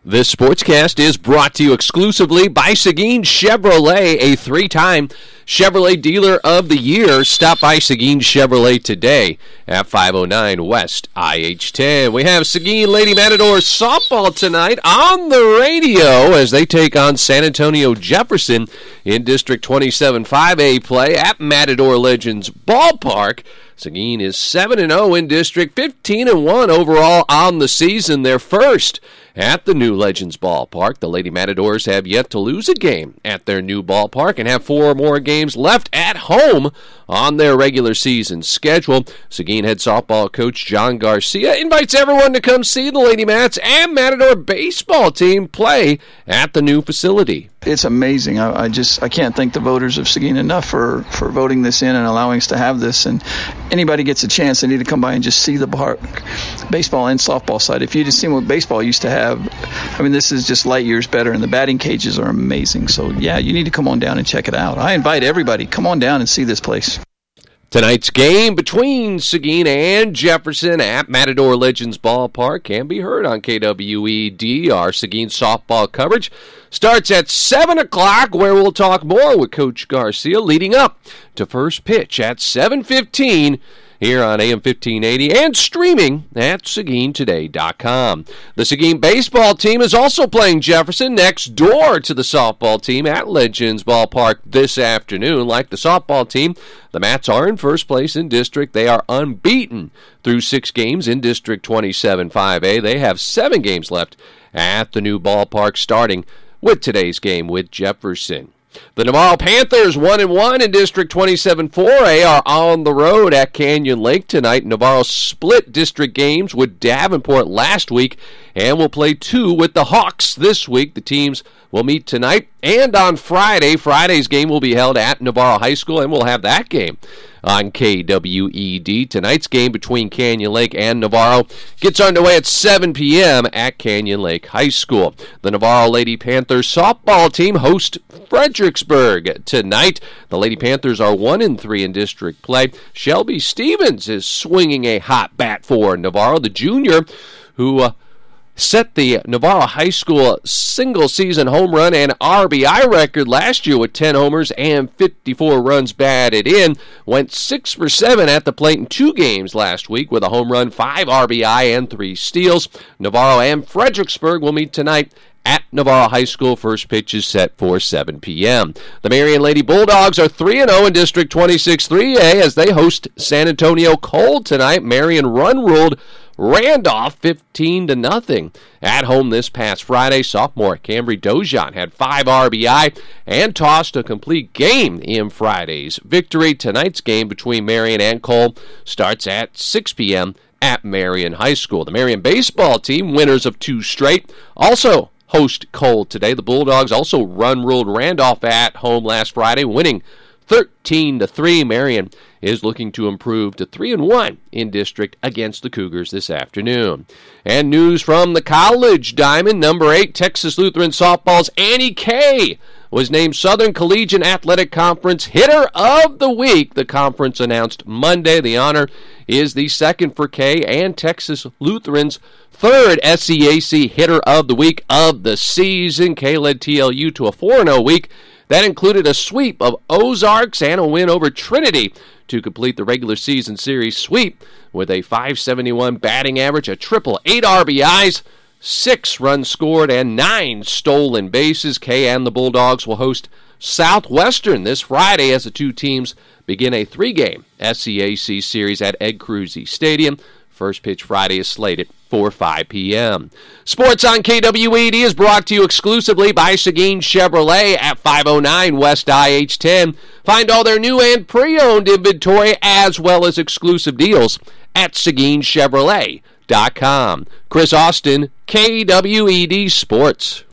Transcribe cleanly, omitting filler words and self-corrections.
This sportscast is brought to you exclusively by Seguin Chevrolet, a 3-time Chevrolet Dealer of the Year. Stop by Seguin Chevrolet today at 509 West IH-10. We have Seguin Lady Matadors softball tonight on the radio as they take on San Antonio Jefferson in District 27 5A play at Matador Legends Ballpark. Seguin is 7-0 in district, 15-1 overall on the season. They're first at the new Legends Ballpark. The Lady Matadors have yet to lose a game at their new ballpark and have 4 more games left at home on their regular season schedule. Seguin head softball coach John Garcia invites everyone to come see the Lady Mats and Matador baseball team play at the new facility. It's amazing. I can't thank the voters of Seguin enough for voting this in and allowing us to have this. And anybody gets a chance, they need to come by and just see the park, baseball and softball side. If you just seen what baseball used to have, I mean, this is just light years better, and the batting cages are amazing. So, yeah, you need to come on down and check it out. I invite everybody, come on down and see this place. Tonight's game between Seguin and Jefferson at Matador Legends Ballpark can be heard on KWED. Our Seguin softball coverage starts at 7 o'clock, where we'll talk more with Coach Garcia leading up to first pitch at 7:15 here on AM 1580 and streaming at SeguinToday.com. The Seguin baseball team is also playing Jefferson next door to the softball team at Legends Ballpark this afternoon. Like the softball team, the Mats are in first place in district. They are unbeaten through 6 games in District 27 5A. They have 7 games left at the new ballpark, starting with today's game with Jefferson. The Navarro Panthers, 1-1 in District 27 4A, are on the road at Canyon Lake tonight. Navarro split district games with Davenport last week and will play 2 with the Hawks this week. The teams will meet tonight and on Friday. Friday's game will be held at Navarro High School, and we'll have that game on KWED. Tonight's game between Canyon Lake and Navarro gets underway at 7 p.m. at Canyon Lake High School. The Navarro Lady Panthers softball team host Fredericksburg tonight. The Lady Panthers are 1-3 in district play. Shelby Stevens is swinging a hot bat for Navarro, the junior who set the Navarro High School single-season home run and RBI record last year with 10 homers and 54 runs batted in. Went 6 for 7 at the plate in 2 games last week with a home run, 5 RBI, and 3 steals. Navarro and Fredericksburg will meet tonight at Navarro High School. First pitch is set for 7 p.m. The Marion Lady Bulldogs are 3-0 in District 26 3A as they host San Antonio Cole tonight. Marion run-ruled Randolph 15-0 at home this past Friday. Sophomore Cambry Dojan had 5 RBI and tossed a complete game in Friday's victory. Tonight's game between Marion and Cole starts at 6 p.m. at Marion High School. The Marion baseball team, winners of 2 straight, also host Cole today. The Bulldogs also run-ruled Randolph at home last Friday, winning 13-3. Marion is looking to improve to 3-1 in district against the Cougars this afternoon. And news from the College Diamond, number 8 Texas Lutheran softball's Annie Kay was named Southern Collegiate Athletic Conference Hitter of the Week. The conference announced Monday. The honor is the second for Kay and Texas Lutheran's 3rd SCAC Hitter of the Week of the season. Kay led TLU to a 4-0 week that included a sweep of Ozarks and a win over Trinity to complete the regular season series sweep with a .571 batting average, a triple, 8 RBIs, 6 runs scored, and 9 stolen bases. Kay and the Bulldogs will host Southwestern this Friday as the 2 teams begin a 3-game SCAC series at Ed Cruzy Stadium. First pitch Friday is slated for 5 p.m. Sports on KWED is brought to you exclusively by Seguin Chevrolet at 509 West IH-10. Find all their new and pre-owned inventory as well as exclusive deals at SeguinChevrolet.com. Chris Austin, KWED Sports.